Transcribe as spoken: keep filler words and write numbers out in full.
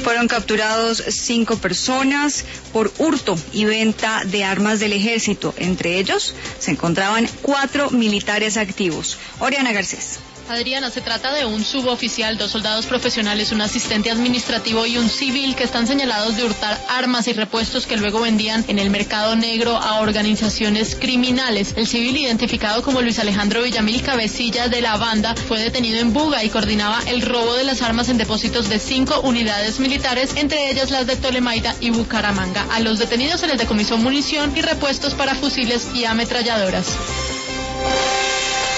Fueron capturados cinco personas por hurto y venta de armas del ejército. Entre ellos se encontraban cuatro militares activos. Oriana Garcés. Adriana, se trata de un suboficial, dos soldados profesionales, un asistente administrativo y un civil que están señalados de hurtar armas y repuestos que luego vendían en el mercado negro a organizaciones criminales. El civil, identificado como Luis Alejandro Villamil, cabecilla de la banda, fue detenido en Buga y coordinaba el robo de las armas en depósitos de cinco unidades militares, entre ellas las de Tolemaida y Bucaramanga. A los detenidos se les decomisó munición y repuestos para fusiles y ametralladoras.